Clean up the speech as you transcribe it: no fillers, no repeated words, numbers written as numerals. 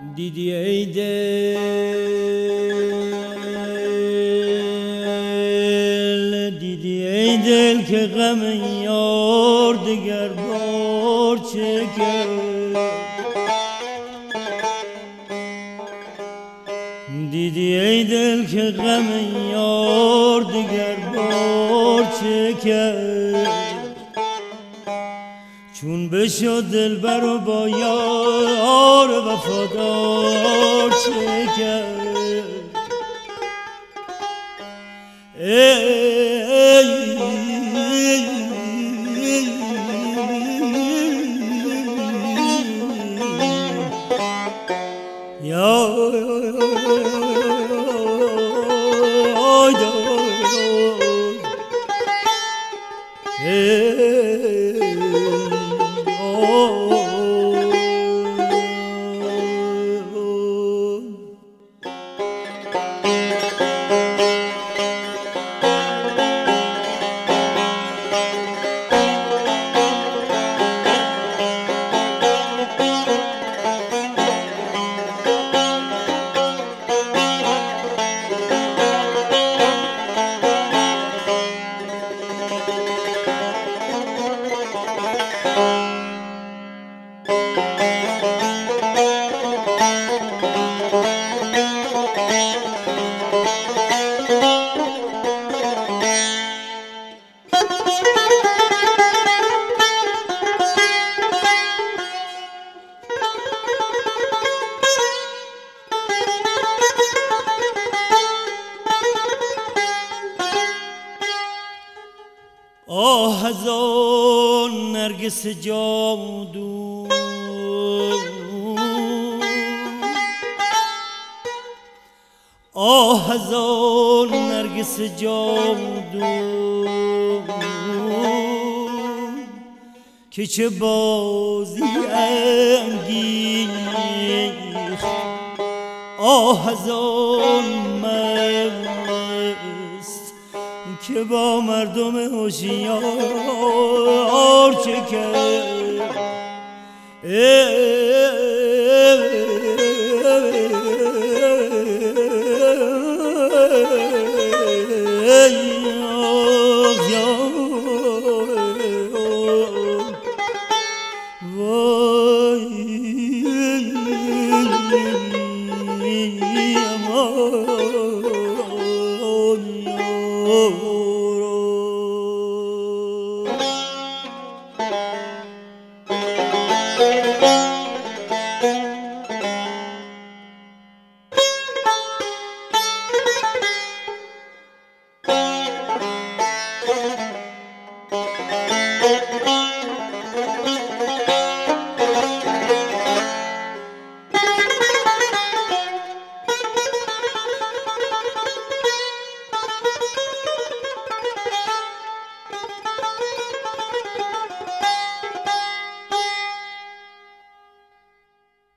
دیدی ای دل، دیدی ای دل که غم یار دگر بار چکد. دیدی ای دل که غم یار دگر بار چکد. چون بشد دلبر و با یار وفادار چه کرد. آه از آن نرگس جادو، آه از آن نرگس جادو که چه بازی انگیخت. آه از آن که با مردم هوشیار چه کرد. وای